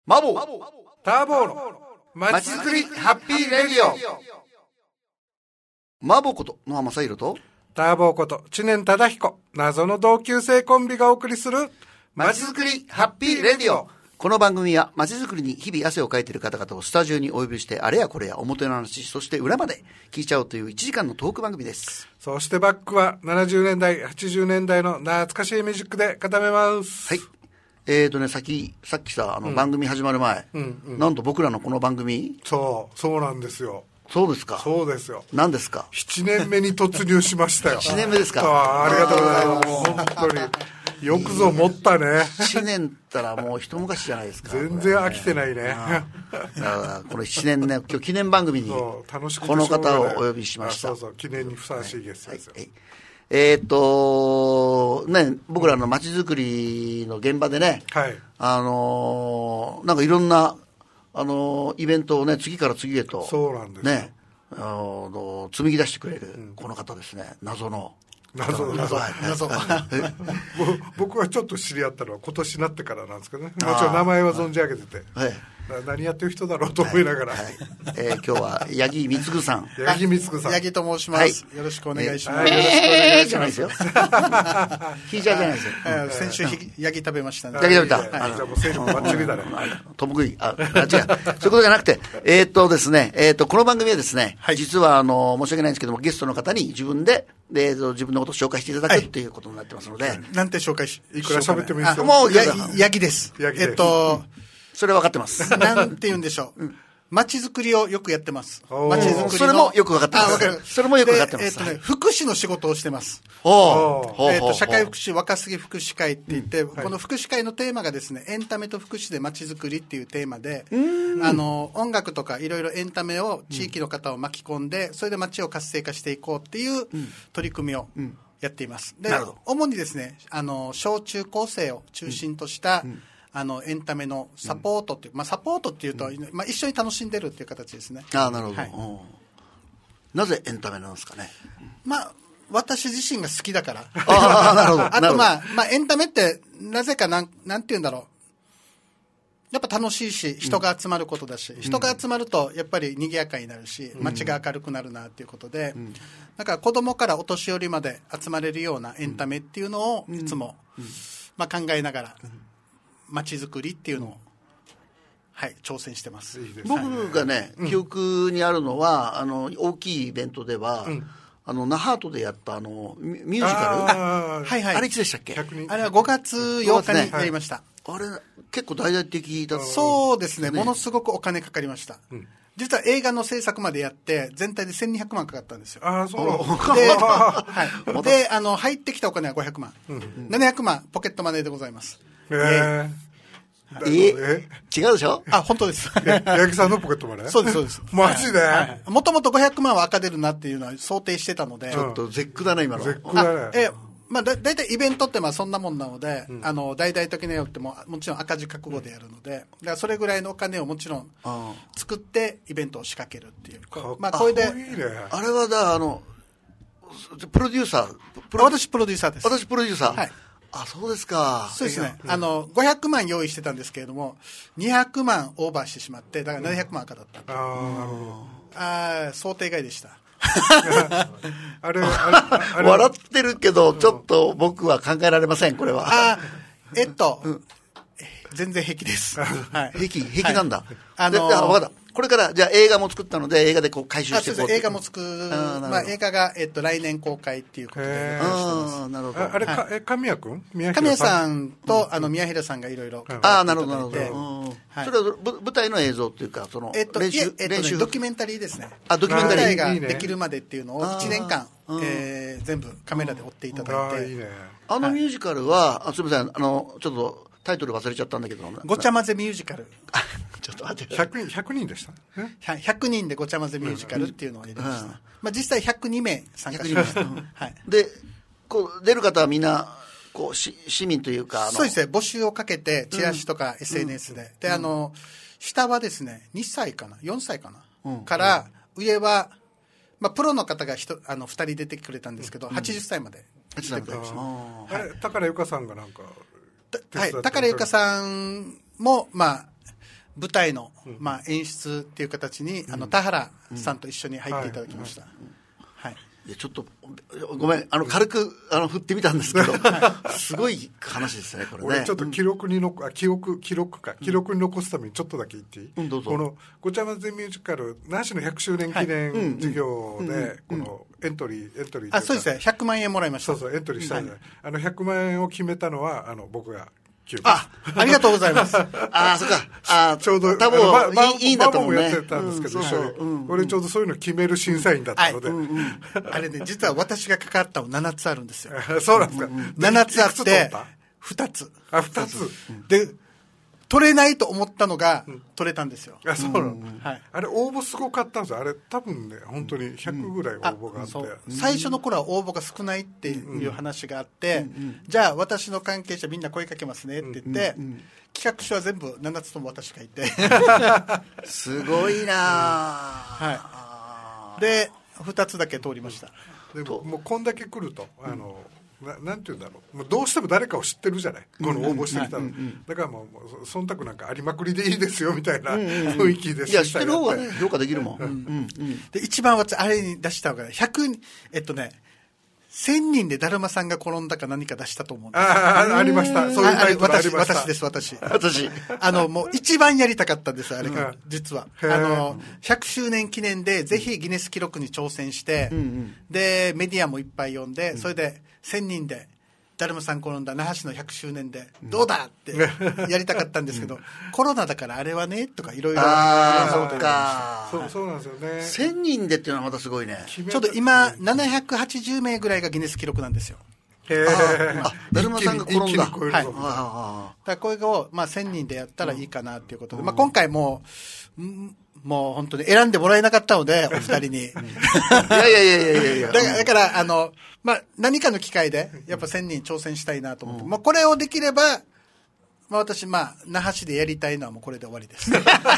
マボターボーのまちづくりハッピーレディオ。マボこと野浜正宏とターボーこと知念忠彦、謎の同級生コンビがお送りするまちづくりハッピーレディオ。この番組はまちづくりに日々汗をかいている方々をスタジオにお呼びして、あれやこれや表の話、そして裏まで聞いちゃおうという1時間のトーク番組です。 そしてバックは70年代80年代の懐かしいミュージックで固めます。 はい。さっきさ番組始まる前、なんと僕らのこの番組、 そうなんですよ。 そうですか。 そうですよ。 何ですか。 7年目に突入しましたよ。 7年目ですか。 ありがとうございます。本当によくぞ持ったね。 7年ったらもう一昔じゃないですか。 全然飽きてないね。 この7年ね、今日記念番組にこの方をお呼びしました。 そう記念にふさわしいゲストですよ。 僕らの街づくりの現場でね、 はい、 なんかいろんなイベントをね、次から次へとそうなんですね、紡ぎ出してくれるこの方ですね。謎僕はちょっと知り合ったのは今年になってからなんですけどね。もちろん名前は存じ上げてて、はい、何やってる人だろうと思いながら、 今日は八木貢さん。 八木貢さん。 八木と申します。よろしくお願いします。 よろしくお願いしますよ。聞いちゃうじゃないですよ。 先週ヤギ食べましたね。 ヤギ食べた。 じゃあもう勢力バッチリだね。 ともくい。違う。そういうことじゃなくて、ですね、この番組はですね、実は申し訳ないんですけども、ゲストの方に自分のことを紹介していただくっていうことになってますので。 なんて紹介いくら喋ってもいいですよ。 もう、 ヤギです。 それは分かってます。 なんて言うんでしょう。街づくりをよくやってます。 街づくりそれもよく分かってます。それもよく分かってます。 福祉の仕事をしてます。社会福祉若杉福祉会って言って、この福祉会のテーマがですね、エンタメと福祉で街づくりっていうテーマで、音楽とかいろいろエンタメを地域の方を巻き込んで、それで街を活性化していこうっていう取り組みをやっています。で、主にですね、小中高生を中心としたエンタメのサポートっていう、サポートっていうと、一緒に楽しんでるっていう形ですね。 なるほど、はい、なぜエンタメなんですかね。 私自身が好きだから。 なるほど。 あとエンタメってなぜかなんて言うんだろう。やっぱ楽しいし、人が集まることだし、人が集まるとやっぱり賑やかになるし、街が明るくなるなっていうことで、だから子供からお年寄りまで集まれるようなエンタメっていうのをいつも考えながら、街づくりっていうのを、挑戦してます。 僕がね、記憶にあるのは大きいイベントでは、那覇とでやったミュージカル、あれいつでしたっけ。 あれは5月8日にやりました。 あれ結構大々的だった。 そうですね、ものすごくお金かかりました。実は映画の制作までやって全体で1200万かかったんですよ。で、入ってきたお金は500万、700万ポケットマネーでございます。 違うでしょ。 本当です。 八木さんのポケットマネー。 そうです。 マジで。 もともと500万は赤出るなっていうのは想定してたので。 ちょっと絶句だね今の。 絶句だね。 だいたいイベントってそんなもんなので、大々的なよってもちろん赤字覚悟でやるので、だからそれぐらいのお金をもちろん作ってイベントを仕掛けるっていう。これであれはプロデューサー。 私プロデューサーです。 私プロデューサー。 はい。 そうですか。 そうですね。500万用意してたんですけれども、200万オーバーしてしまって、だから700万赤だった。想定外でした。 笑ってるけど、ちょっと僕は考えられません、これは。 全然平気です。 平気なんだ。分かった。これからじゃあ映画も作ったので映画で回収していこう。 映画も作る。映画が来年公開っていうことで。 なるほど。 あれ神谷君？ 神谷さんと宮平さんがいろいろ。 なるほど。それは舞台の映像っていうか練習ドキュメンタリーですね。 ドキュメンタリーができるまでっていうのを1年間全部カメラで追っていただいて。 ミュージカルはすみませんちょっとタイトル忘れちゃったんだけど。 ごちゃ混ぜミュージカル。 ちょっと待って。 100人でした。 100人でごちゃ混ぜミュージカルっていうのをやりました。実際102名参加しました。 で、出る方はみんな市民というかそうですね。募集をかけてチラシとか SNS で。で下はですね2歳かな4歳かなから上はプロの方が2人出てくれたんですけど80歳まで来てくれました。 宝由香さんがなんか。 宝由香さんも舞台の、演出っていう形に、田原さんと一緒に入っていただきました。はい。 いやちょっとごめん軽く振ってみたんですけどすごい話ですねこれね。 俺ちょっと記録に残すためにちょっとだけ言っていい？ どうぞ。 このごちゃ混ぜミュージカル那覇市の100周年記念事業でこのエントリーそうですね、100万円もらいました。 そうエントリーしたんで、100万円を決めたのは僕がありがとうございます。 そっか。 ちょうど多分いいんだと思うね。 やってたんですけど、俺ちょうどそういうの決める審査員だったので、 あれね実は私が関わったの7つあるんですよ。 そうなんですか。 7つあって2つ。 2つで取れないと思ったのが取れたいうなの。あれ応募すごかったんですよ。あれ多分ね本当に100ぐらい応募があって、 最初の頃は応募が少ないっていう話があって、じゃあ私の関係者みんな声かけますねって言って、企画書は全部7つとも私がいてすごいな。 で2つだけ通りました。 でもうこんだけ来るとなんていうんだろう、もうどうしても誰かを知ってるじゃない、この応募してきたの、だからもう忖度なんかありまくりでいいですよみたいな雰囲気でいや知ってる方がね評価できるもん。 で一番私あれに出した方が1000人でだるまさんが転んだか何か出したと思うんです。 ありました。そういうタイトルありました。 私です。もう一番やりたかったんです、あれが。実は。100周年記念で、ぜひギネス記録に挑戦して、で、メディアもいっぱい呼んで、それで1000人で、だるまさん転んだ那覇市の100周年で、どうだってやりたかったんですけど、コロナだからあれはね、とかいろいろ。 そうか。そうなんですよね。 1000人でっていうのはまたすごいね。 ちょうど今、780名ぐらいがギネス記録なんですよ。 だるまさんが転んだ。 だからこれを、1000人でやったらいいかなっていうことで、今回もう本当に選んでもらえなかったので、お二人に。いや。だから、何かの機会で、やっぱ1000人挑戦したいなと思って、これをできれば、私、那覇市でやりたいのはもうこれで終わりです。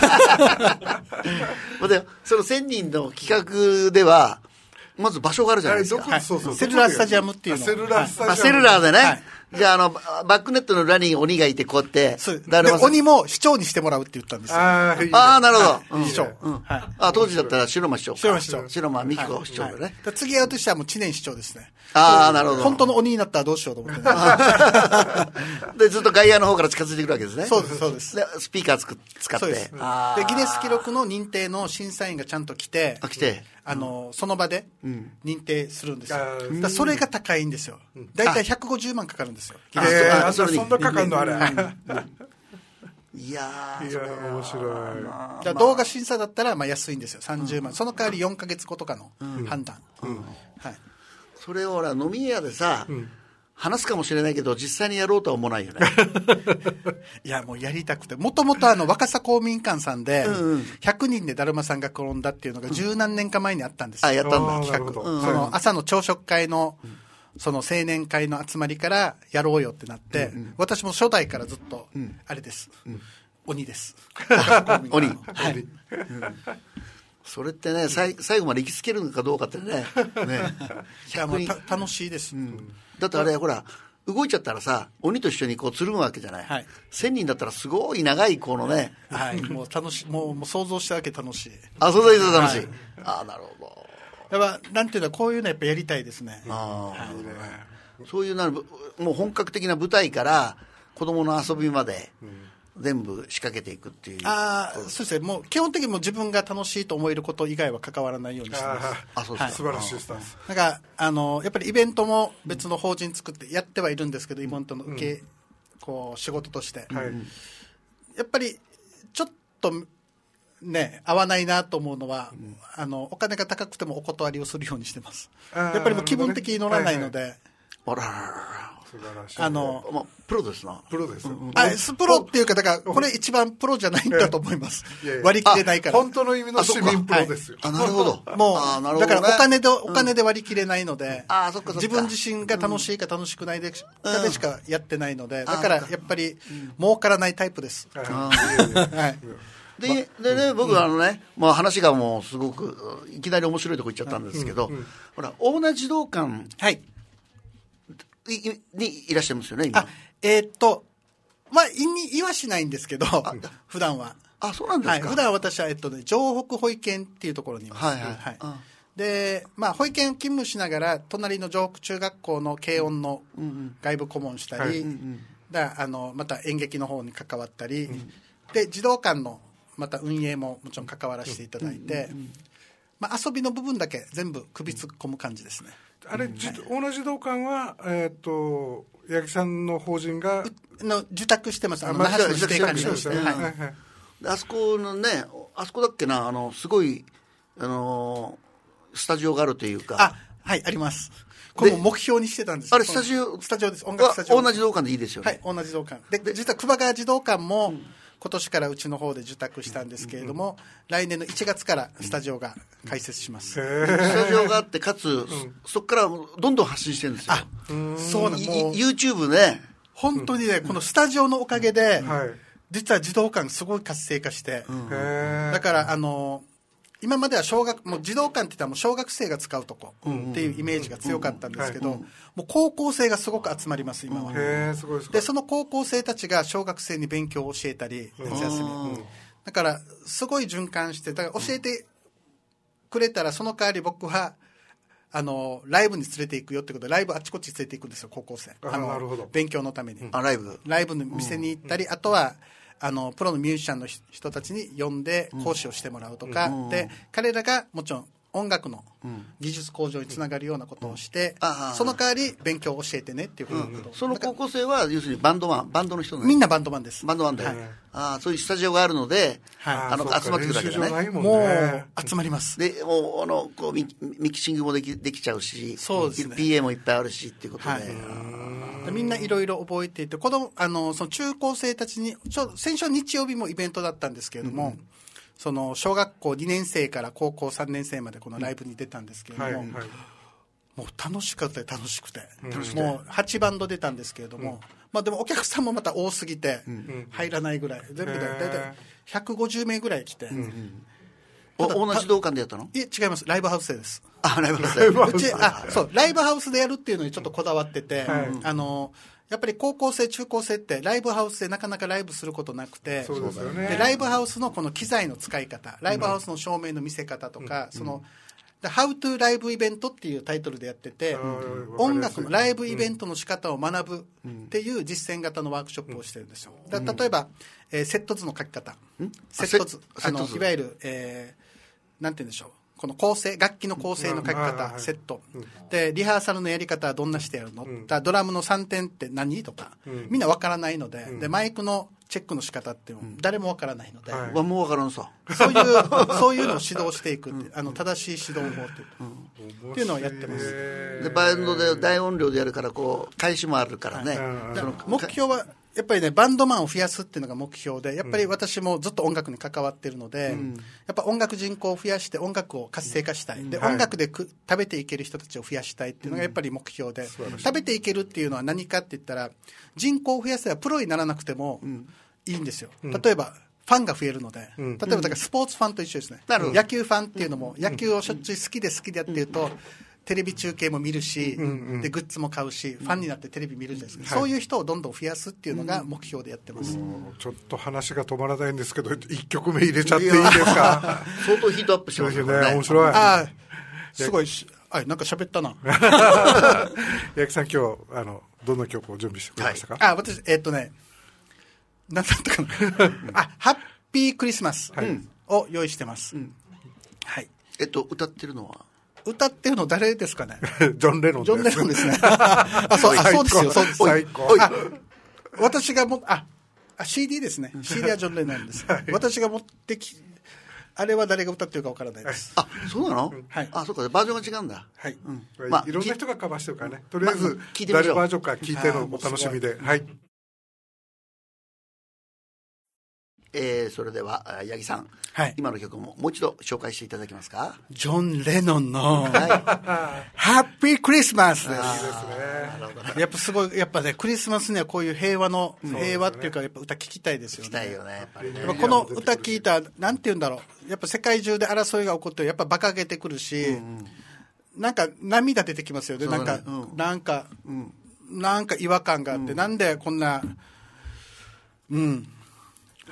その1000人の企画では、まず場所があるじゃないですか。 セルラースタジアムっていうの。 セルラーでね。じゃあ、バックネットの裏に鬼がいて、こうやって。 で、鬼も市長にしてもらうって言ったんですよ。 なるほど。 市長。 当時だったら白間市長。 白間美子市長だね。 次やるとしてはもう知念市長ですね。 なるほど。 本当の鬼になったらどうしようと思って。 で、ずっと外野の方から近づいてくるわけですね。 そうです。 で、スピーカー使って。 で、ギネス記録の認定の審査員がちゃんと来て、その場で認定するんですよ。それが高いんですよ。だいたい150万かかるんですよ。 そんなかかるのあれ。 いや面白い。動画審査だったら安いんですよ、30万。その代わり4ヶ月後とかの判断。 それを飲み屋でさ、話すかもしれないけど実際にやろうとは思わないよね。 いやもうやりたくて、もともと若狭公民館さんで100人でだるまさんが転んだっていうのが十何年か前にあったんですよ。 やったんだ。 企画。その朝の朝食会のその青年会の集まりからやろうよってなって、私も初代からずっとあれです、鬼です。 鬼。それってね、最後まで行きつけるのかどうかってね。 いやもう楽しいです。 だってあれほら動いちゃったらさ、鬼と一緒にこうつるむわけじゃない。1000人だったらすごい長いこのね。 もう楽しい、もう想像しただけ楽しい。 想像しただけ楽しい。なるほど。 やっぱなんていうの、こういうのやっぱやりたいですね。 そういうもう本格的な舞台から子供の遊びまで全部仕掛けていくっていう。 そうですね。もう基本的にも自分が楽しいと思えること以外は関わらないようにしてます。 そうです。素晴らしいスタンス。 なんかやっぱりイベントも別の法人作ってやってはいるんですけど、イベントのこう仕事として、やっぱりちょっとね、合わないなと思うのは、お金が高くてもお断りをするようにしてます。やっぱりもう気分的に乗らないので。 素晴らしい。 プロですな。 プロです。 プロっていうか、だからこれ一番プロじゃないんだと思います。割り切れないから。 本当の意味の市民プロですよ。 なるほど。 もうだからお金で割り切れないので、自分自身が楽しいか楽しくないでしかやってないので、だからやっぱり儲からないタイプです。 でね、僕は話がもうすごくいきなり面白いとこ行っちゃったんですけど、ほら大名児童館にいらっしゃいますよね今。 言いはしないんですけど、普段は。 あ、そうなんですか。 はい、普段私は、城北保育園っていうところにいます。 はいはい。 で、保育園勤務しながら、隣の城北中学校の軽音の外部顧問したり、また演劇の方に関わったり、で、児童館のまた運営ももちろん関わらせていただいて、遊びの部分だけ全部首突っ込む感じですね。 あれ、大野児童館は、八木さんの法人が受託してます。那覇市の指定管理してますね。 あそこのね、あそこだっけな、すごい、スタジオがあるというか。 はい、あります。これも目標にしてたんです。 あれ、スタジオです。音楽スタジオ。 大野児童館でいいですよね。 はい、同じ児童館。で、実は熊谷児童館も、今年からうちの方で受託したんですけれども、来年の1月からスタジオが開設します。 スタジオがあって、かつ、そこからどんどん発信してるんですよ。 そうなんです。 YouTube ね。 本当にね、このスタジオのおかげで、実は児童館すごい活性化して、だから今まではもう児童館って言ったらもう小学生が使うとこっていうイメージが強かったんですけど、もう高校生がすごく集まります、今は。で、その高校生たちが小学生に勉強を教えたり、夏休み。だから、すごい循環して、だから教えてくれたら、その代わり僕は、ライブに連れて行くよってことで、ライブあっちこっち連れて行くんですよ、高校生。 なるほど。 勉強のために。 ライブの店に行ったり、あとは、プロのミュージシャンの人たちに呼んで講師をしてもらうとか、で彼らがもちろん音楽の技術向上につながるようなことをして、その代わり勉強を教えてねっていうこと、 その高校生は要するにバンドの人みんなバンドマンです。 バンドマンで、そういうスタジオがあるので、集まってくるだけだね。 もう集まります。 でもうミキシングもできちゃうし、 そうですね、 PA もいっぱいあるしっていうことで、 みんないろいろ覚えていて、その中高生たちに先週日曜日もイベントだったんですけれども、その小学校2年生から高校3年生までこのライブに出たんですけれども、もう楽しくてもう8バンド出たんですけれども、でもお客さんもまた多すぎて入らないぐらい、全部で大体150名ぐらい来て、 同じ同館でやったの？ いえ、違います。ライブハウスです。 ライブハウスで。 そう、ライブハウスでやるっていうのにちょっとこだわってて、やっぱり高校生、中高生ってライブハウスでなかなかライブすることなくて、 そうですよね。 でライブハウスのこの機材の使い方、ライブハウスの照明の見せ方とか、How to ライブイベントっていうタイトルでやってて、音楽のライブイベントの仕方を学ぶっていう実践型のワークショップをしてるんですよ。例えば、セット図の書き方、セット図、いわゆる、なんて言うんでしょう、この構成、楽器の構成の書き方、セットで、リハーサルのやり方はどんなしてやるの、ドラムの3点って何とか、みんな分からないので、でマイクのチェックの仕方って誰も分からないので、 もう分からんさ。 そういうのを指導していくって、正しい指導法っていうのをやってます。 でバンドで大音量でやるから開始もあるからね。 目標はやっぱりね、バンドマンを増やすっていうのが目標で、やっぱり私もずっと音楽に関わってるので、やっぱ音楽人口を増やして音楽を活性化したい。で、音楽で食べていける人たちを増やしたいっていうのがやっぱり目標で、食べていけるっていうのは何かって言ったら、人口を増やせばプロにならなくてもいいんですよ。例えば、ファンが増えるので、例えばだからスポーツファンと一緒ですね。野球ファンっていうのも、野球をしょっちゅう好きでやってると、テレビ中継も見るし、でグッズも買うし、ファンになってテレビ見るじゃないですか、そういう人をどんどん増やすっていうのが目標でやってます。 ちょっと話が止まらないんですけど、1曲目入れちゃっていいですか？ 相当ヒートアップしますよね。 面白い。 すごいなんか喋ったな。 八木さん、今日どんな曲を準備してくれましたか？ 私何だったかな。ハッピークリスマスを用意してます。はい。 歌ってるのは？ 歌ってるの誰ですかね？ ジョン・レノンです。 ジョン・レノンですね。そうですよ、そうです。 最高。 私がCD ですね。CD はジョン・レノンです。私が持ってあれは誰が歌ってるかわからないです。 そうなの？ はい。 そうか、バージョンが違うんだ。 はい。 いろんな人がカバーしてるからね。とりあえず、誰バージョンか聞いてのお楽しみで。はい。 それでは八木さん、今の曲ももう一度紹介していただけますか？ ジョン・レノンのハッピークリスマスです。やっぱすごい、やっぱね、クリスマスにはこういう平和っていうか、やっぱ歌聞きたいですよね。 聞きたいよね、やっぱりね。 この歌聞いたら、なんて言うんだろう、やっぱ世界中で争いが起こってやっぱ馬鹿げてくるし、なんか涙出てきますよね。なんか違和感があって、なんでこんな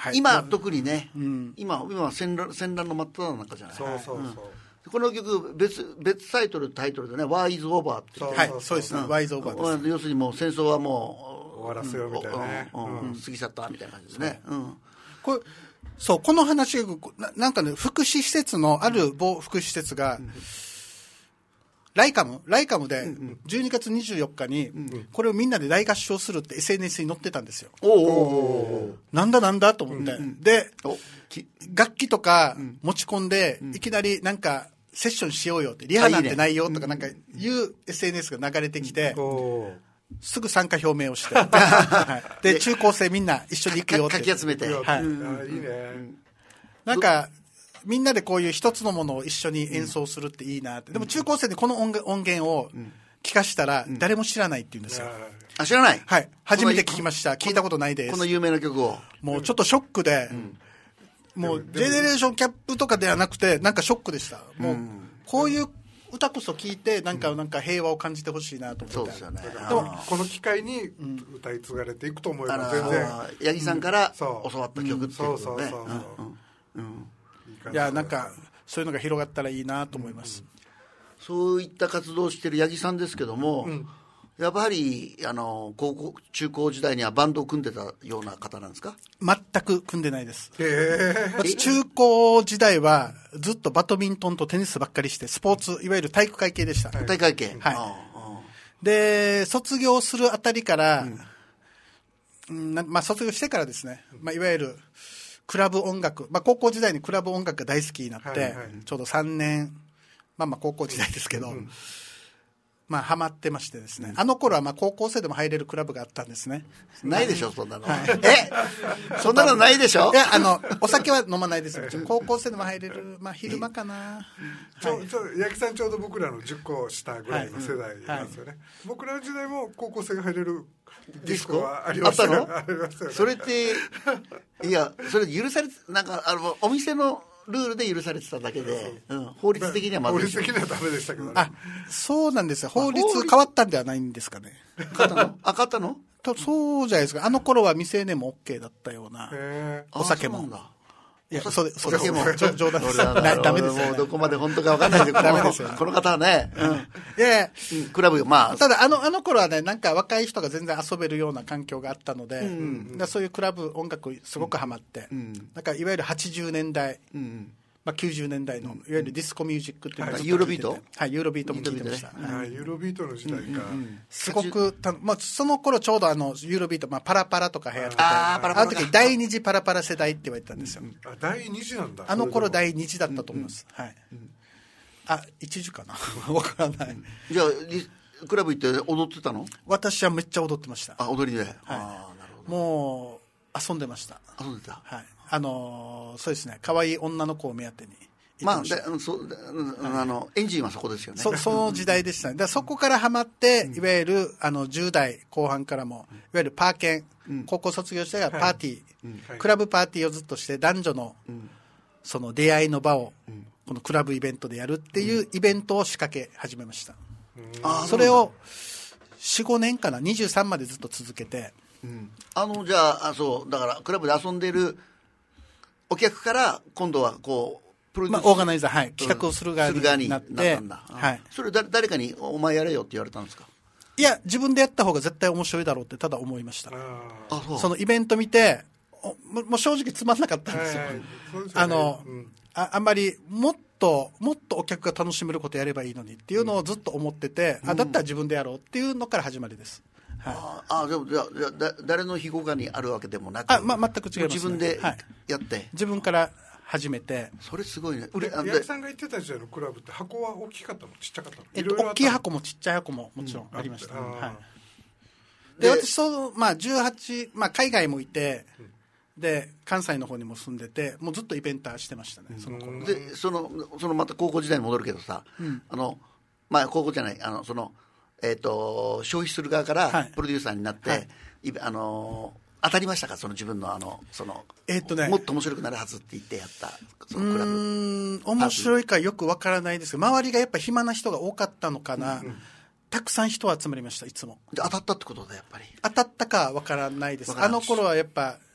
はい、 今特にね、今は戦乱の真っ只中じゃない。 そうそうそう、 この曲別タイトルでね、War is over って言って、 はい、そうですね、War is over です。 要するにもう戦争はもう終わらせようみたいなね、 過ぎ去ったみたいな感じですね。 この話がなんかね、福祉施設のある某福祉施設が、ライカムで12月24日にこれをみんなで大合唱するって SNS に載ってたんですよ。なんだと思って、で楽器とか持ち込んでいきなりなんかセッションしようよって、リハなんてないよとかなんかいう SNS が流れてきて、すぐ参加表明をして、はい、で中高生みんな一緒に行くよってかき集めて、 はい、いいね。 なんかみんなでこういう一つのものを一緒に演奏するっていいなって。でも中高生でこの音源を聞かしたら誰も知らないって言うんですよ。 あ、知らない。 はい、初めて聞きました。聞いたことないです。 この有名な曲を。 もうちょっとショックで、もうジェネレーションキャップとかではなくてなんかショックでした。もうこういう歌こそ聞いてなんか平和を感じてほしいなと思って。 そうですよね。 でもこの機会に歌い継がれていくと思います。全然八木さんから教わった曲っていうことね。 いや、なんかそういうのが広がったらいいなと思います。 そういった活動をしている八木さんですけども、やっぱり中高時代にはバンドを組んでたような方なんですか？ 全く組んでないです。中高時代はずっとバドミントンとテニスばっかりして、スポーツ、いわゆる体育会系でした。 体育会系。 はい。で卒業するあたりから、卒業してからですね、いわゆるクラブ音楽、高校時代にクラブ音楽が大好きになって、ちょうど3年、高校時代ですけど、ハマってましてですね、あの頃は高校生でも入れるクラブがあったんですね。 ないでしょそんなの。そんなのないでしょ。 いや、お酒は飲まないですよ。高校生でも入れる、昼間かな。 八木さんちょうど僕らの10個下ぐらいの世代なんですよね。僕らの時代も高校生が入れるディスコはありましたよ。 それっていや、それ許されて、なんかお店のルールで許されてただけで、法律的にはまずい。 法律的にはダメでしたけどね。 そうなんですよ。法律変わったんではないんですかね。 変わったの？ そうじゃないですか。あの頃は未成年も OK だったような。お酒も。いや、それも冗談です。ダメですよ。 もうどこまで本当か分かんないけど、ダメですよ。この方はね、 いやクラブただあの頃はね、なんか若い人が全然遊べるような環境があったので、そういうクラブ音楽すごくハマって、なんかいわゆる80年代、90年代のいわゆるディスコミュージックっていうのがユーロビート？ はい、ユーロビートも聞いてました。 ユーロビートの時代か。 すごくその頃ちょうどユーロビート、パラパラとか流行ってて、あの時第二次パラパラ世代って言われてたんですよ。 第二次なんだ。 あの頃第二次だったと思います。はい。一時かな。わからない。 じゃあクラブ行って踊ってたの？ 私はめっちゃ踊ってました。 踊りで。 もう遊んでました。 遊んでた。 はい。そうですね、可愛い女の子を目当てにエンジンはそこですよね。 その時代でしたね。だそこからハマって、いわゆる10代後半からもいわゆるパーケン、高校卒業してからパーティー、クラブパーティーをずっとして男女のその出会いの場をこのクラブイベントでやるっていうイベントを仕掛け始めました。それを 4,5 年かな、23までずっと続けて、 じゃあそうだからクラブで遊んでるお客から今度はこうプロデュース、 オーガナイザー、企画をする側になって、 それ誰かにお前やれよって言われたんですか？ いや、自分でやった方が絶対面白いだろうってただ思いました。そのイベント見てもう正直つまんなかったんですよ。あんまりもっとお客が楽しめることやればいいのにっていうのをずっと思ってて、だったら自分でやろうっていうのから始まりです。 でも誰の庇護下にあるわけでもなく、 全く違います、ね、 自分でやって、 自分から始めて。 それすごいね。 八木さんが言ってた時代のクラブって箱は大きかったの？ちっちゃかったの？ 大きい箱もちっちゃい箱ももちろんありました、で私18、海外もいて、で関西の方にも住んでて、もうずっとイベンターしてましたね、その頃。 でそのまた高校時代に戻るけどさ、高校じゃない、消費する側からプロデューサーになって、当たりましたか？その自分のもっと面白くなるはずって言ってやったそのクラブ。 面白いかよくわからないですけど、周りがやっぱ暇な人が多かったのかな、たくさん人集まりました、いつも。 で当たったってことだ、やっぱり。 当たったかわからないです。あの頃はやっぱ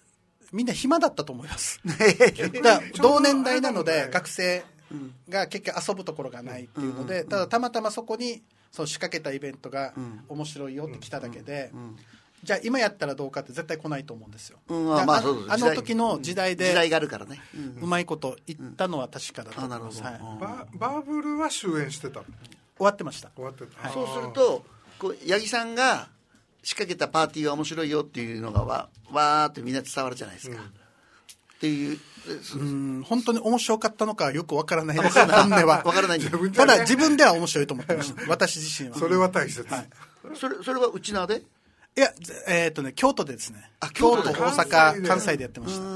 みんな暇だったと思いますだから同年代なので学生が結局遊ぶところがないっていうので、ただたまたまそこにその仕掛けたイベントが面白いよって来ただけで、じゃあ今やったらどうかって絶対来ないと思うんですよ。あの時の時代で時代があるからね、 うまいこと言ったのは確かだと思います。 バーブルは終演してたの？ 終わってました。 そうするとこう八木さんが仕掛けたパーティーは面白いよっていうのがわーってみんな伝わるじゃないですか、っていう本当に面白かったのかよくわからないです。本音はわからないんですただ自分では面白いと思ってました私自身は。 それは大切、 それはうちなでいや、京都でですね。京都、大阪、関西でやってました。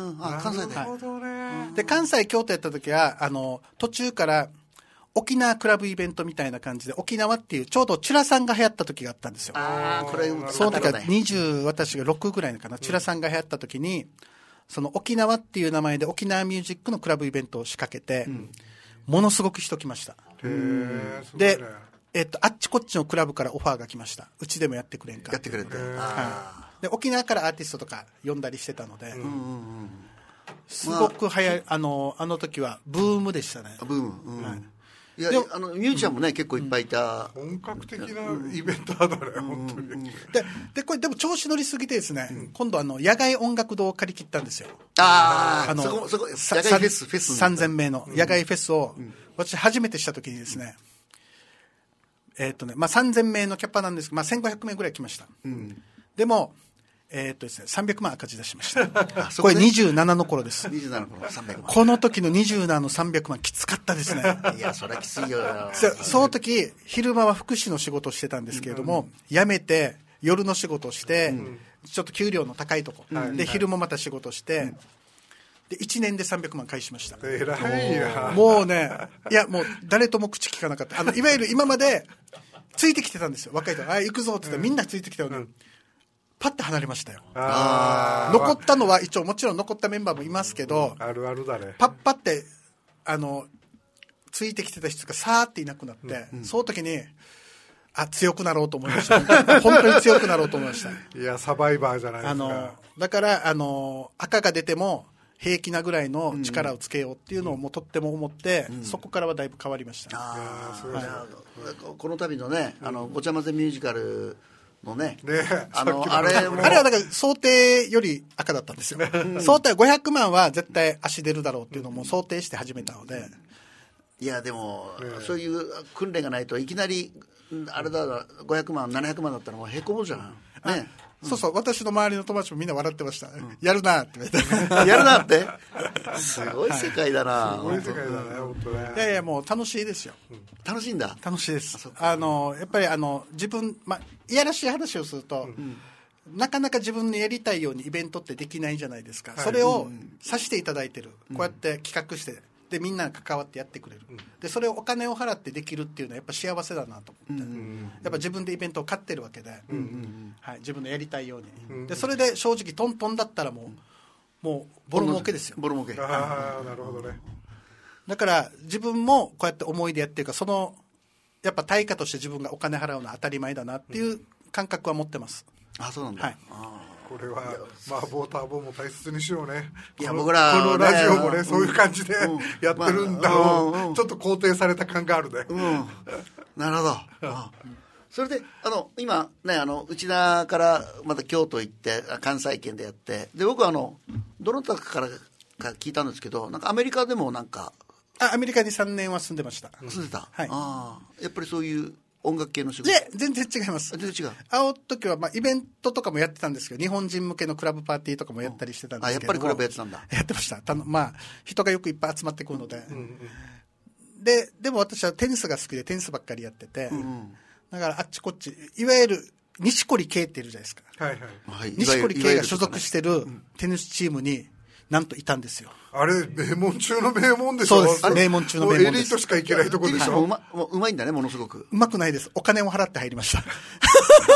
関西で。 で、関西、京都やった時は、途中から沖縄クラブイベントみたいな感じで、沖縄っていう、ちょうどチュラさんが流行った時があったんですよ。 これ、 その時は20、私が6ぐらいかな、チュラさんが流行った時に、その沖縄っていう名前で沖縄ミュージックのクラブイベントを仕掛けて、ものすごく人来ました。で、あっちこっちのクラブからオファーが来ました。うちでもやってくれんか。 やってくれて。 で沖縄からアーティストとか呼んだりしてたので、すごく早い、あの時はブームでしたね。 ブーム。いやミュージシャンもね、結構いっぱいいた。 本格的なイベントだね、本当に。 でこれでも調子乗りすぎてですね、今度野外音楽堂を借り切ったんですよ。 そこ野外フェス 3000名の野外フェスを私初めてした時にですね、3000名のキャパなんですけど、1500名ぐらい来ました。でも、ですね、300万赤字出しました。これ27の頃です。 27の頃、300万。 この時の27の300万きつかったですね。 いや、それはきついよ。 その時、昼間は福祉の仕事をしてたんですけれども、辞めて、夜の仕事をして、ちょっと給料の高いとこ、で、昼もまた仕事して、で1年で300万返しました。もうね、いやもう誰とも口聞かなかった。いわゆる今までついてきてたんですよ、若い人。行くぞって言ったらみんなついてきたよね。パッて離れましたよ。残ったのは一応もちろん残ったメンバーもいますけど、 あるあるだね。 パッてついてきてた人がさーっていなくなって、その時に強くなろうと思いました。本当に強くなろうと思いました。 いやサバイバーじゃないですか。 だから赤が出ても平気なぐらいの力をつけようっていうのをもうとっても思って、そこからはだいぶ変わりました。 この度のね、ごちゃ混ぜミュージカルのね、 あれはだから想定より赤だったんですよ。想定は500万は絶対足出るだろうっていうのをもう想定して始めたので。 いやでも、そういう訓練がないといきなりあれだ500万700万だったらもうへこむじゃんね。 そうそう、私の周りの友達もみんな笑ってました。やるなって言われて。やるなって。すごい世界だな。 すごい世界だね、本当ね。 いやいや、もう楽しいですよ。 楽しいんだ。 楽しいです。やっぱり自分、いやらしい話をすると、なかなか自分のやりたいようにイベントってできないじゃないですか。それをさせていただいてる。こうやって企画して、でみんな関わってやってくれる、でそれをお金を払ってできるっていうのはやっぱ幸せだなと思って、やっぱ自分でイベントを買ってるわけで、自分のやりたいように、でそれで正直トントンだったらもうボロ儲けですよ。 ボロ儲け。 なるほどね。 だから自分もこうやって思いでやってるから、やっぱ対価として自分がお金払うのは当たり前だなっていう感覚は持ってます。 そうなんだ。 これは麻婆ターボも大切にしようね。 いや僕らこのラジオもね、そういう感じでやってるんだろう。ちょっと肯定された感があるね。 なるほど。それで今ね内田からまた京都行って関西圏でやって、で僕はどなたから聞いたんですけど、なんかアメリカでもなんかアメリカに3年は住んでました。 住んでた。 はい。 やっぱりそういう音楽系の仕事。 全然違います。 全然違う。 時はイベントとかもやってたんですけど、日本人向けのクラブパーティーとかもやったりしてたんですけど、 やっぱりクラブやってたんだ。 やってました。人がよくいっぱい集まってくるので、でも私はテニスが好きでテニスばっかりやってて、だからあっちこっち、いわゆる錦織圭っているじゃないですか。錦織圭が所属してるテニスチームになんといたんですよ。 あれ名門中の名門でしょ。 そうです。名門中の名門です。 エリートしか行けないとこでしょ。 うまいんだね、ものすごく。 うまくないです。お金を払って入りました。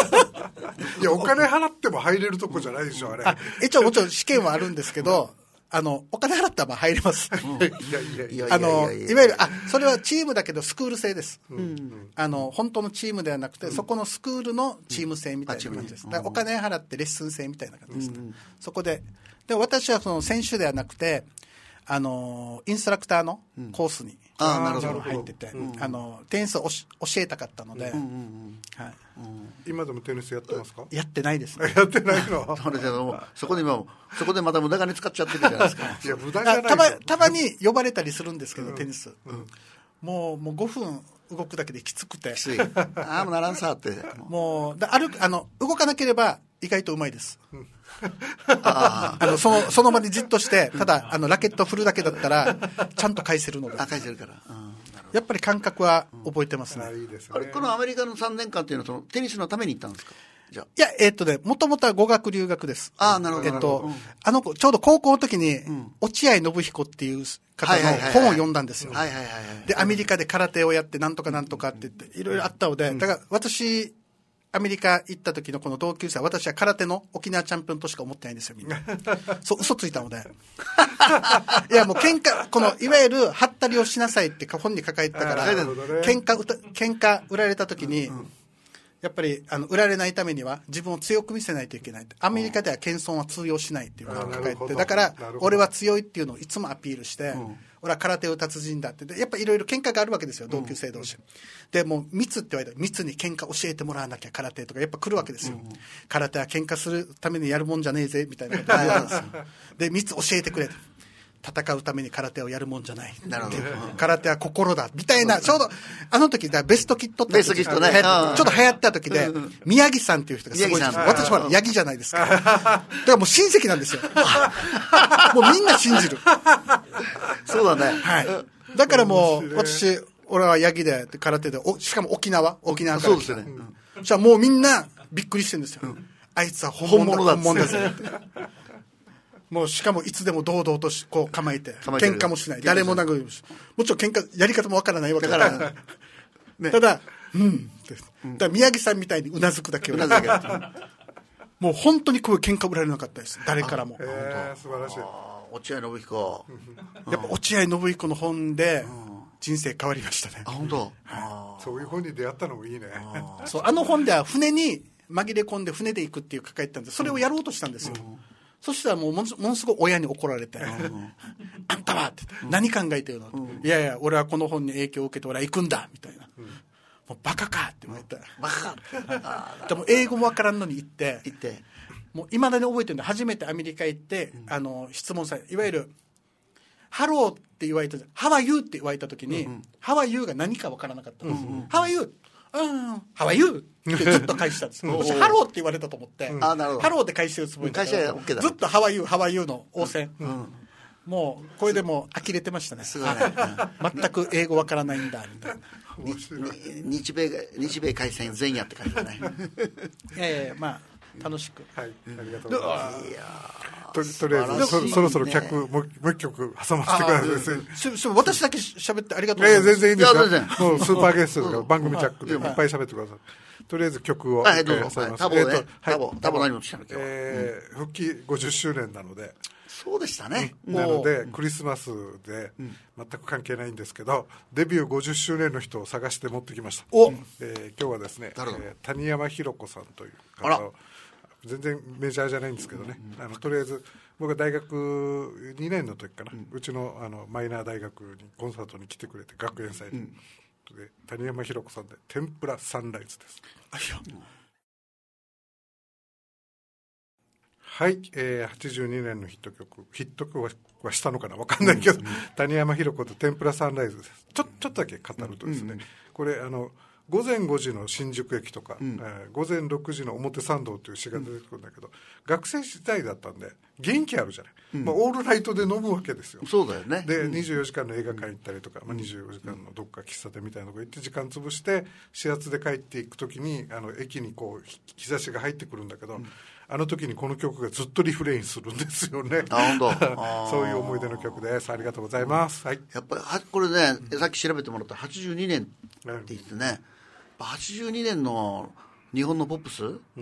いやお金払っても入れるとこじゃないでしょ、あれ。 一応もちろん試験はあるんですけど、 お金払ったら入れます。 いわゆるそれはチームだけどスクール制です。本当のチームではなくて、そこのスクールのチーム制みたいな感じです。だからお金払ってレッスン制みたいな感じですね。そこで私はその選手ではなくて、インストラクターのコースに入ってて、テニスを教えたかったので、 今でもテニスやってますか？ やってないですね。 やってないの？ そこでまた無駄金使っちゃってるじゃないですか。 いや無駄じゃないたまに呼ばれたりするんですけど、テニス、もう5分動くだけできつくて、 もうならんさって、 もう動かなければ意外とうまいです。その場にじっとして、ただラケット振るだけだったらちゃんと返せるので、 返せるから、 やっぱり感覚は覚えてますね。 このアメリカの3年間っていうのはテニスのために行ったんですか？ いや、もともとは語学留学です。 なるほど。 ちょうど高校の時に、落合信彦っていう方の本を読んだんですよ。で、アメリカで空手をやって、なんとかなんとかって言って、いろいろあったので、だから私、アメリカ行った時のこの同級生は、私は空手の沖縄チャンピオンとしか思ってないんですよ、みんな。嘘ついたので。いや、もういわゆる、はったりをしなさいって本に書かれてたから、喧嘩売られた時に、やっぱり売られないためには自分を強く見せないといけない。アメリカでは謙遜は通用しないっていうのが書かれてて、だから俺は強いっていうのをいつもアピールして、俺は空手を達人だって、やっぱりいろいろ喧嘩があるわけですよ、同級生同士。でもう密って言われたら、密に喧嘩教えてもらわなきゃ空手とかやっぱ来るわけですよ。空手は喧嘩するためにやるもんじゃねえぜみたいなことを言われるんですよ。で、密教えてくれと。戦うために空手をやるもんじゃない。 なるほど。 空手は心だみたいな、ちょうどあの時ベストキットってベストキットね、 ちょっと流行った時で、宮城さんっていう人がすごいんですよ。私はヤギじゃないですか。だからもう親戚なんですよ。もうみんな信じる。 そうだね。 はい。だからもう俺はヤギで空手で、しかも沖縄からそうですよね。 じゃあもうみんなびっくりしてるんですよ。あいつは本物だぜ。もうしかもいつでも堂々とこう構えて喧嘩もしない、誰も殴るし、もちろん喧嘩やり方もわからないわけだから、ただだから宮城さんみたいにうなずくだけをもう本当にこういう喧嘩売られなかったです、誰からも。 素晴らしい。 落合信彦、 やっぱ落合信彦の本で人生変わりましたね。 本当。 そういう本に出会ったのもいいね。 そう、本では船に紛れ込んで船で行くっていう書かれてたんで、それをやろうとしたんですよ。そしたらものすごい親に怒られて、あんたはって何考えてるの、いやいや俺はこの本に影響を受けて俺は行くんだみたいな、もうバカかって言われて、 バカでも英語もわからんのに行ってもういまだに覚えてるんで、初めてアメリカ行って、質問され、いわゆるハローって言われた、ハワイユーって言われた時に、ハワイユーが何かわからなかったんですよ。ハワイユーハワイユーってずっと返したんです。私ハローって言われたと思って、ハローって返してるつもりだからずっとハワイユーの応戦、もうこれでも呆れてましたね。全く英語わからないんだみたいな。 日米開戦前夜って感じだね。 いやいや、まあ楽しく。 はい、ありがとうございます。とりあえずそろそろもう一曲挟ませてください。 私だけ喋ってありがとうございます。 全然いいんですよ。もうスーパーゲストとか番組チャックでいっぱい喋ってください。とりあえず曲を挟みます。タボ何もしたの今日。 復帰50周年なので。 そうでしたね。 なのでクリスマスで全く関係ないんですけど、デビュー50周年の人を探して持ってきました。今日はですね、谷山ひろ子さんという方を、全然メジャーじゃないんですけどね、とりあえず僕が大学2年の時かな、うちのマイナー大学にコンサートに来てくれて、学園祭で、谷山ひろ子さんで天ぷらサンライズです。はい、82年のヒット曲はしたのかな分かんないけど、谷山ひろ子と天ぷらサンライズです。ちょっとだけ語るとですね、これ午前5時の新宿駅とか、午前6時の表参道という詩が出てくるんだけど、学生時代だったんで元気あるじゃない、オールナイトで飲むわけですよ。 そうだよね。 で、24時間の映画館行ったりとか、24時間のどっか喫茶店みたいなとこ行って時間潰して始発で帰っていくときに駅にこう日差しが入ってくるんだけど、あの時にこの曲がずっとリフレインするんですよね。 本当。 そういう思い出の曲です。ありがとうございます。はい、 やっぱりこれね、さっき調べてもらった82年って言ってね、82年の日本のポップス、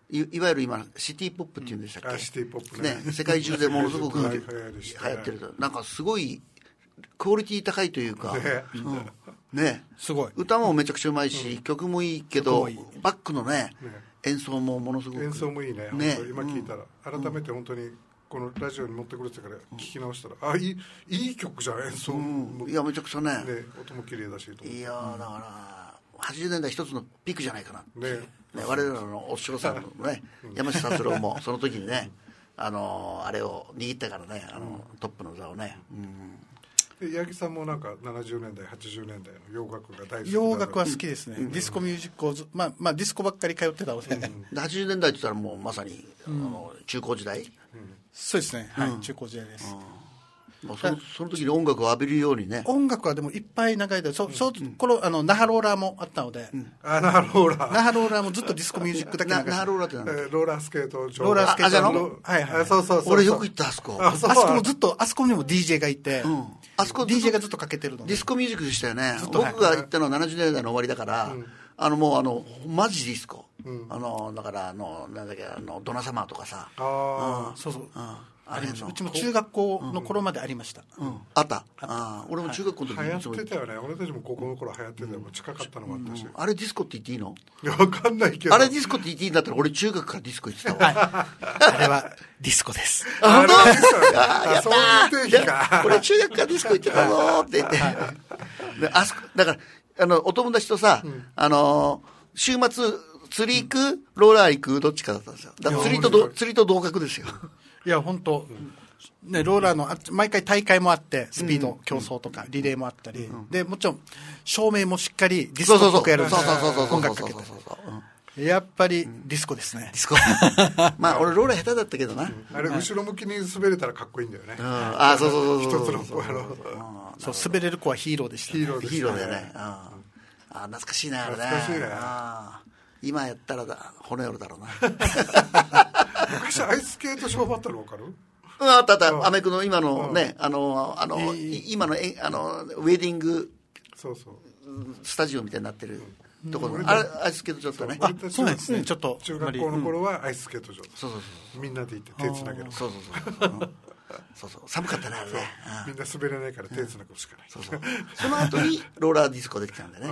いわゆる今シティポップっていうんでしたっけ。 シティポップね。 世界中でものすごく流行ってると、なんかすごいクオリティ高いというか、ね、 すごい。 歌もめちゃくちゃうまいし、曲もいいけど、バックのね、演奏もものすごく。 演奏もいいね。今聞いたら、改めて本当にこのラジオに持ってくれてから聞き直したら、いい曲じゃん、演奏も。 いや、めちゃくちゃね。 音も綺麗だし。 いやだから80年代一つのピークじゃないかな。我々のお城さんのね、山下達郎もその時にね、あれを握ったからね、トップの座をね。 八木さんもなんか70年代80年代の洋楽が大好き。 洋楽は好きですね。ディスコミュージックをディスコばっかり通ってたので。 80年代って言ったらもうまさに中高時代。 そうですね。はい、中高時代です。 その時に音楽を浴びるようにね。 音楽はでもいっぱい長い間、この那覇ローラーもあったので、 那覇ローラーもずっとディスコミュージックだけ流して。 那覇ローラーって何だっけ。 ローラースケート場。 ローラースケート場。 はいはい。 そう俺よく行ったあそこ。 あそこもずっと、あそこにも DJ がいて、あそこ DJ がずっとかけてるの。 ディスコミュージックでしたよね。僕が行ったのは70年代の終わりだから、もうマジディスコ。だからなんだっけ、ドナサマーとかさ。 そうそう。うちも中学校の頃までありました。 あった。俺も中学校の時流行ってたよね。俺たちも高校の頃流行ってたよ。近かったのもあったし。 あれディスコって言っていいの？ わかんないけど。 あれディスコって言っていいんだったら俺中学からディスコ行ってたわ。 あれはディスコです。 本当？ やったー。 俺中学からディスコ行ってたぞーって言って。だからお友達とさ、週末釣り行くローラー行くどっちかだったんですよ。だから釣りと同格ですよ。 いや本当ね、ローラーの毎回大会もあってスピード競争とかリレーもあったり、でもちろん照明もしっかりディスコっぽくやるんですよ。音楽かけて。やっぱりディスコですね。 ディスコ。まあ俺ローラー下手だったけどな。 あれ後ろ向きに滑れたらかっこいいんだよね。 そう一つの子やろ。 そう滑れる子はヒーローでした。 ヒーローだよね。懐かしいなあれね。 懐かしいね。 今やったら骨折るだろうな。 昔アイススケートショーバトル分かる？ あったアメクの今のね、今のウェディングスタジオみたいになってるところ、アイススケート場とね。 そうなんですね。ちょっと中学校の頃はアイススケート場。そうみんなで行って手つなげる。 そう寒かったねあれね。 みんな滑れないから手つなぐしかない。 その後にローラーディスコできたんでね。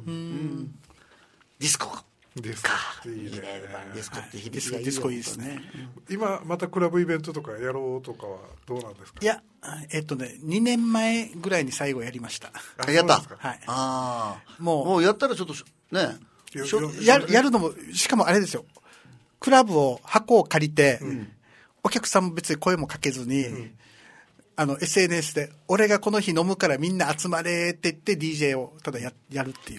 ディスコディスコいいね。 ディスコって響きがいい。ディスコいいですね。 今またクラブイベントとかやろうとかはどうなんですか？ いや2年前ぐらいに最後やりました。 やった。 はい。 もうやったらちょっとね。 やるのもしかもあれですよ。クラブ箱を借りて、お客さんも別に声もかけずに。SNS で俺がこの日飲むからみんな集まれって言って DJ をただやるっていう。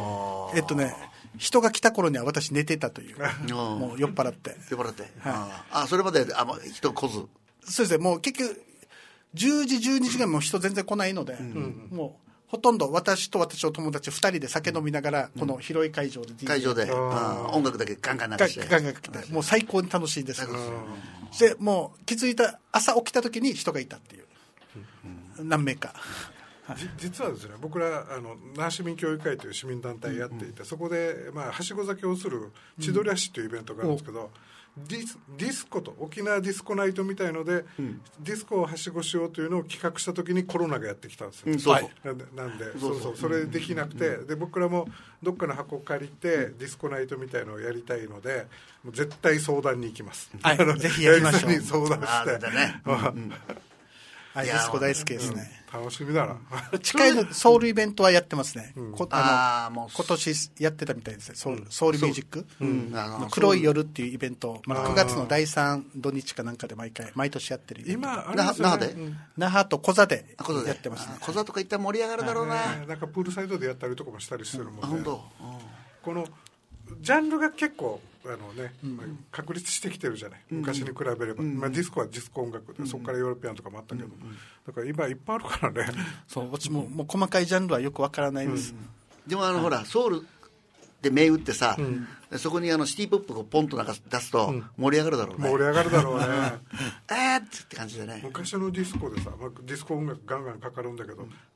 人が来た頃には私寝てたという。もう酔っ払って。 それまで人来ず。 そうですね。もう結局10時12時間も人全然来ないので、もうほとんど私と私の友達2人で酒飲みながらこの広い会場で DJ 音楽だけガンガン流してガンガンかけてもう最高に楽しいです。でもう気づいた朝起きた時に人がいたっていう、何名か。 実はですね、僕ら那覇市民協議会という市民団体やっていて、そこではしご酒をする千鳥足というイベントがあるんですけど、ディスコと沖縄ディスコナイトみたいので、ディスコをはしごしようというのを企画した時にコロナがやってきたんですよ。なんでそれできなくて、で僕らもどっかの箱を借りてディスコナイトみたいのをやりたいので、もう絶対相談に行きます。 ぜひやりましょう。 に相談して。 ディスコ大好きですね。 楽しみだな。 近いのソウルイベントはやってますね。今年やってたみたいですね。ソウルミュージック、黒い夜っていうイベントを、9月の第3土日かなんかで毎年やってる。 今那覇で那覇と小座でやってますね。 小座とか行ったら盛り上がるだろうな。 なんかプールサイドでやったりとかもしたりしてるもんね。 本当。 このジャンルが結構確立してきてるじゃない、昔に比べれば。ディスコはディスコ音楽で、そこからヨーロピアンとかもあったけど、だから今いっぱいあるからね。 そう私もう細かいジャンルはよくわからないです。 でもほらソウルで銘打ってさ、そこにシティポップをポンと出すと盛り上がるだろうね。 盛り上がるだろうね。 って感じでね。 昔のディスコでさ、ディスコ音楽ガンガンかかるんだけど、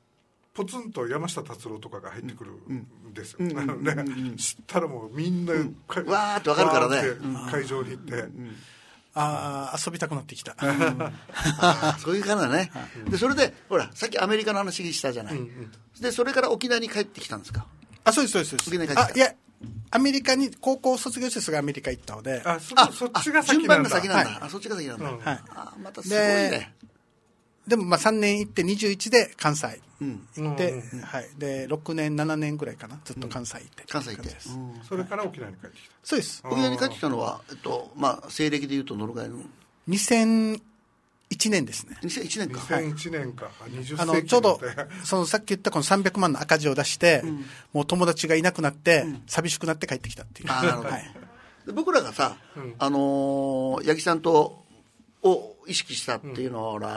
ポツンと山下達郎とかが入ってくるんですよ、知ったらもうみんな、 わーってわかるからね、 会場に行って、 遊びたくなってきたそういう感じだね、でそれでほらさっきアメリカの話したじゃない、でそれから沖縄に帰ってきたんですか？ そうですそうです。 沖縄に帰ってきた。 いやアメリカに高校卒業してすぐアメリカ行ったので、 そっちが先なんだ。 順番が先なんだ。そっちが先なんだ。またすごいね。 でも3年行って21で関西行って、で6年7年ぐらいかな、ずっと関西行って、 関西行って、 それから沖縄に帰ってきた。 そうです。 沖縄に帰ってきたのは西暦でいうとどのぐらいの ？2001年ですね。 2001年か。 2001年か。20世紀ちょうどさっき言ったこの300万の赤字を出して、もう友達がいなくなって、寂しくなって帰ってきたっていう。 なるほど。僕らがさ、八木さんとを意識したっていうのは、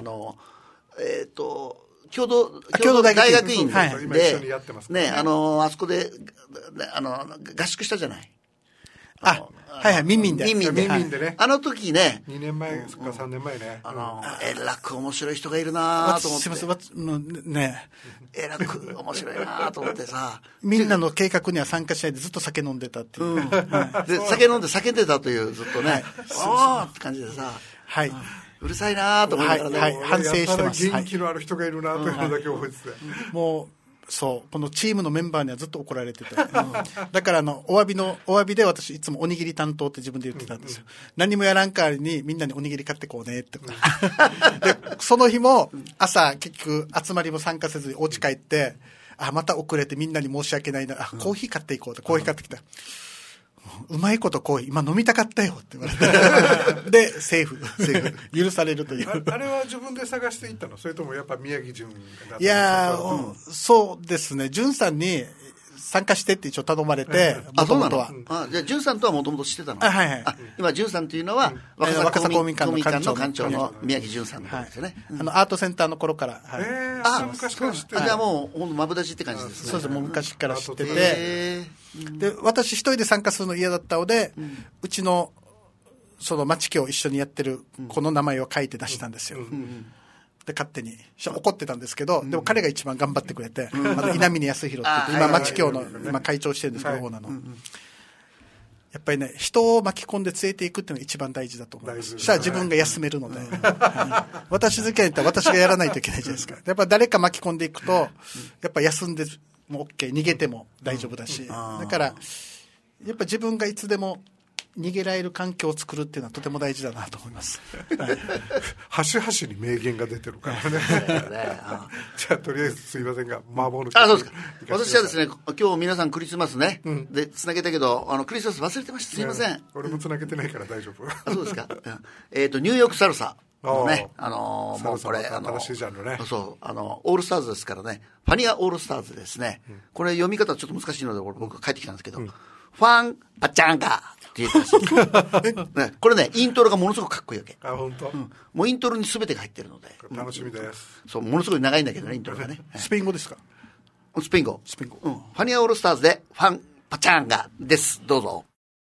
共同大学院で、ね、あそこで合宿したじゃない。 ミンミンで。 ミンミンでね。 あの時ね。 2年前か3年前ね。 えらく面白い人がいるなと思って。 すいません、ね。 えらく面白いなと思ってさ。 みんなの計画には参加しないでずっと酒飲んでたっていう。 で、酒飲んで叫んでたという、ずっとね。って感じでさ。 はい。 うるさいなと思いながらね。 反省してます。 元気のある人がいるなというのだけ覚えてて。 もう、このチームのメンバーにはずっと怒られてて、だからお詫びで私いつもおにぎり担当って自分で言ってたんですよ。何もやらん代わりにみんなにおにぎり買ってこうねって。で、その日も朝結局集まりも参加せずにお家帰って、また遅れてみんなに申し訳ないな、コーヒー買っていこうって、コーヒー買ってきた。うまいことコーヒー今飲みたかったよって言われてでセーフ許されるというあれは自分で探していったの？それともやっぱ宮城淳がだったの？ いやそうですね、淳さんに参加してって一応頼まれて、もともとは。 じゃあ淳さんとはもともと知ってたの？今淳さんというのは若狭公民館の館長の宮城淳さんのことですよね。 アートセンターの頃から。 昔から知ってる。 じゃあもうマブダチって感じですね。 そうです、もう昔から知ってて、で私一人で参加するの嫌だったので、うちのその町家を一緒にやってるこの名前を書いて出したんですよ。で勝手に怒ってたんですけど、でも彼が一番頑張ってくれて、稲峰康弘って言って今町協の今会長してるんですけど、オーナーの。やっぱりね、人を巻き込んで連れていくっていうのが一番大事だと思います。そしたら自分が休めるので、私付き合いだったら私がやらないといけないじゃないですか。やっぱ誰か巻き込んでいくと、やっぱ休んでも OK、逃げても大丈夫だし、だからやっぱ自分がいつでも逃げられる環境を作るっていうのはとても大事だなと思います。 端々に名言が出てるからね。じゃあとりあえずすいませんが、麻婆のそうですか。私はですね、今日皆さんクリスマスね、でつなげたけどクリスマス忘れてました。すいません。 俺もつなげてないから大丈夫。 そうですか。ニューヨークサルサのね、もうこれ新しいジャンルね。 そうオールスターズですからね、ファニアオールスターズですね。これ読み方ちょっと難しいので僕帰ってきたんですけど、ファンパチャンガって言ってます。これね、イントロがものすごくかっこいいわけ。 本当。 もうイントロに全てが入ってるので。 楽しみです。 そう、ものすごい長いんだけどね、イントロがね。 スペイン語ですか？ スペイン語。ファニアオールスターズでファンパチャンガです。どうぞ。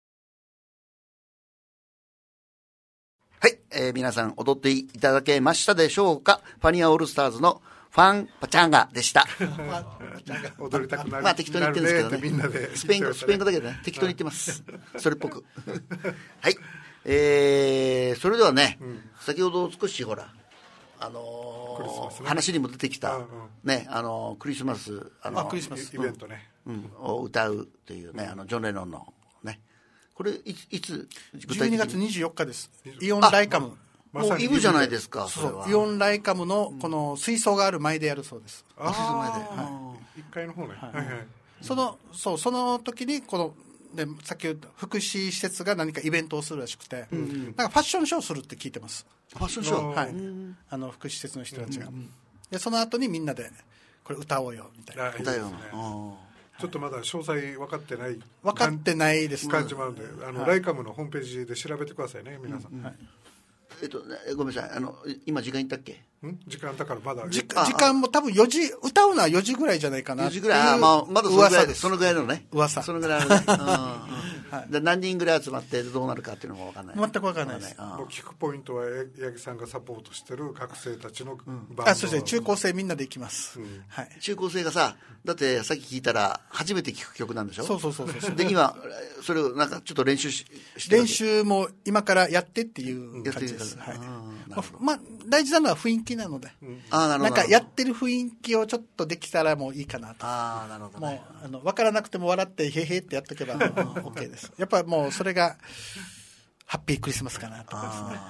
はい、皆さん踊っていただけましたでしょうか？ファニアオールスターズのファンパチャンガでした。 踊りたくなる。 適当に言ってるんですけどね。 みんなでスペイン語だけどね、適当に言ってます。それっぽく。はい。それではね、先ほど少しほら、話にも出てきた、ね、クリスマス、 クリスマスイベントね。 を歌うというね、ジョン・レノンのね。これ、いつ 12月24日です。イオンライカム。 もうイブじゃないですか。 イオンライカムのこの水槽がある前でやるそうです。 水槽前で。 1階の方ね。 その時にさっき言った福祉施設が何かイベントをするらしくて、なんかファッションショーするって聞いてます。 ファッションショー。 はい。福祉施設の人たちが。でその後にみんなでこれ歌おうよみたいな。 歌よ。 ちょっとまだ詳細分かってない。 分かってないですね。 感じもあるんで、ライカムのホームページで調べてくださいね、皆さん。 ごめんなさい、今時間いったっけ？ 時間だからまだ時間も多分4時、歌うのは4時ぐらいじゃないかな。 4時ぐらい、まだそのぐらいのね。 噂。 そのぐらいのね。 で何人ぐらい集まってどうなるかっていうのも分かんない。 全く分かんないです。 もう聞くポイントは八木さんがサポートしてる学生たちのバンド、 そうですね、中高生みんなで行きます、はい、 中高生がさ、だってさっき聞いたら初めて聴く曲なんでしょ。 そうで今それをなんかちょっと練習して練習も今からやってっていう感じです、はい。まあ大事なのは雰囲気なので、なんかやってる雰囲気をちょっとできたらもういいかなと。 なるほど、ね、 もう分からなくても笑ってへへってやっとけばOK です。やっぱもうそれがハッピークリスマスかなとかですね。はい、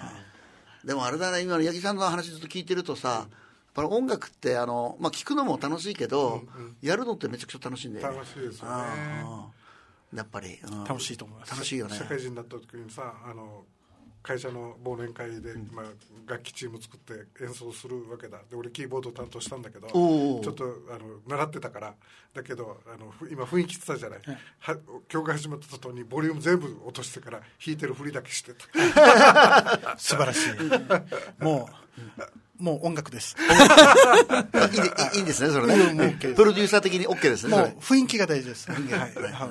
でもあれだね、今の八木さんの話ずっと聞いてるとさ、やっぱり音楽って聞くのも楽しいけど、やるのってめちゃくちゃ楽しいんだよね。 楽しいですよね。 やっぱり、 楽しいと思います。 楽しいよね。 社会人になった時にさ、会社の忘年会で、楽器チーム作って演奏するわけだ。で俺キーボード担当したんだけど、ちょっと習ってたから、だけど今雰囲気って言ったじゃない、曲が始まった途端にボリューム全部落としてから弾いてるふりだけしてた。素晴らしい。もう音楽です。 いいんですね、それね。プロデューサー的に OK ですね。 もう雰囲気が大事です。 なるほど。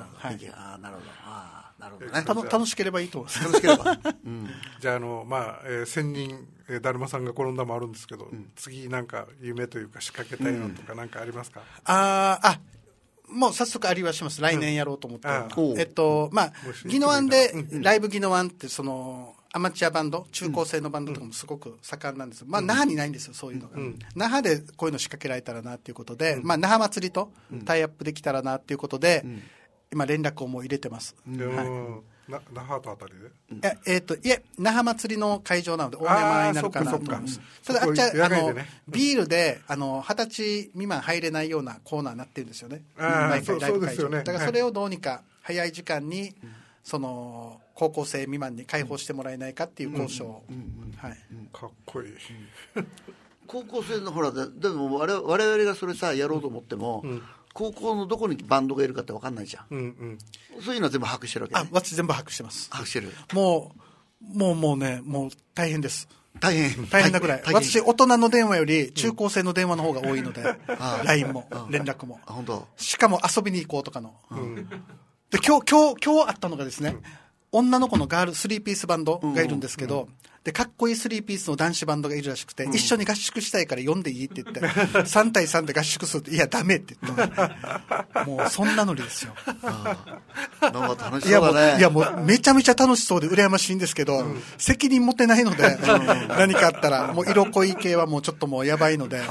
なるほどね。 楽しければいいと思います。 楽しければ。 じゃあ千人だるまさんが転んだもあるんですけど、次なんか夢というか仕掛けたいのとかなんかありますか？ もう早速ありはします。来年やろうと思って。宜野湾でライブ宜野湾ってアマチュアバンド、中高生のバンドとかもすごく盛んなんです。那覇にないんですよ、そういうのが。那覇でこういうの仕掛けられたらなっていうことで、那覇祭りとタイアップできたらなっていうことで、今連絡をもう入れてます。 那覇とあたりで？いえ、那覇祭りの会場なので大山になるかなと思います。ただビールで20歳未満入れないようなコーナーになってるんですよね。毎回ライブ会場。だからそれをどうにか早い時間に高校生未満に開放してもらえないかっていう交渉を。 かっこいい。 高校生のほらでも我々がそれさやろうと思っても。高校のどこにバンドがいるかって分かんないじゃん、そういうのは全部把握してるわけね。 私全部把握してます。 把握してる。 もう大変です。 大変なぐらい。私大人の電話より中高生の電話の方が多いので、LINE も連絡も。 本当。 しかも遊びに行こうとかの。で今日あったのがですね、女の子のガール3ピースバンドがいるんですけど、でかっこいい3ピースの男子バンドがいるらしくて、一緒に合宿したいから呼んでいいって言って3対3で合宿するって、いやダメって言ってもうそんなノリですよ。 なんか楽しそうだね。 いやもうめちゃめちゃ楽しそうで羨ましいんですけど、責任持てないので、何かあったらもう色恋系はもうちょっともうやばいので。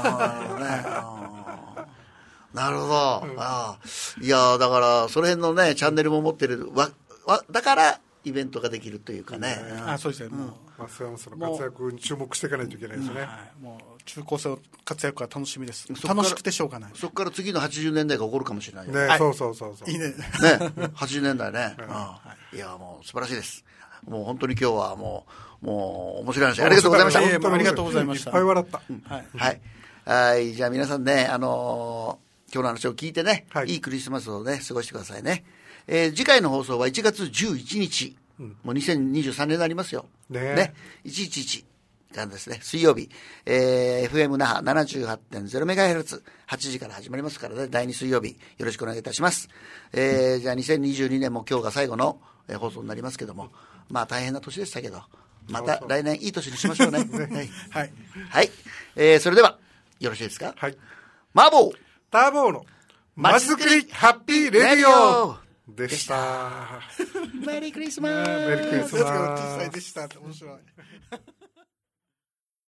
なるほど。いやだからその辺のねチャンネルも持ってるだからイベントができるというかね。 そうですね。 増山さんの活躍に注目していかないといけないですね。 もう中高生の活躍が楽しみです。楽しくてしょうがない。 そこから次の80年代が起こるかもしれないよね。そう。 いいね。 80年代ね。いやもう素晴らしいです。もう本当に今日はもう面白い話ありがとうございました。 ありがとうございました。 いっぱい笑った。 はい。じゃあ皆さんね今日の話を聞いてね、いいクリスマスをね過ごしてくださいね。次回の放送は1月11日、もう2023年になりますよ。ね。111からですね、水曜日、FM 那覇 78.0MHz、8時から始まりますからね、第2水曜日、よろしくお願いいたします。じゃあ2022年も今日が最後の放送になりますけども、大変な年でしたけど、また来年いい年にしましょうね。はい。それでは、よろしいですか？ はい。 マーボーターボーのまちづくりハッピーレディオでした。 メリークリスマス。 メリークリスマス。 実際でしたって面白い。